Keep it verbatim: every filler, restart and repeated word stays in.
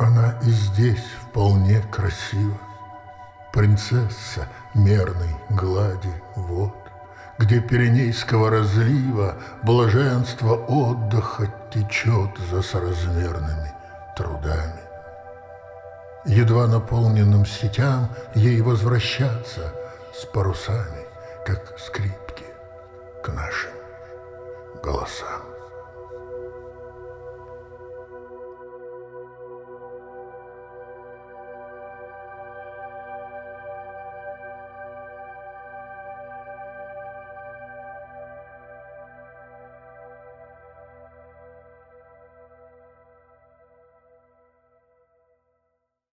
Она и здесь вполне красива, принцесса мерной глади вод, где Пиренейского разлива блаженство отдыха течет за соразмерными трудами. Едва наполненным сетям ей возвращаться с парусами, как скрипки, к нашим голосам.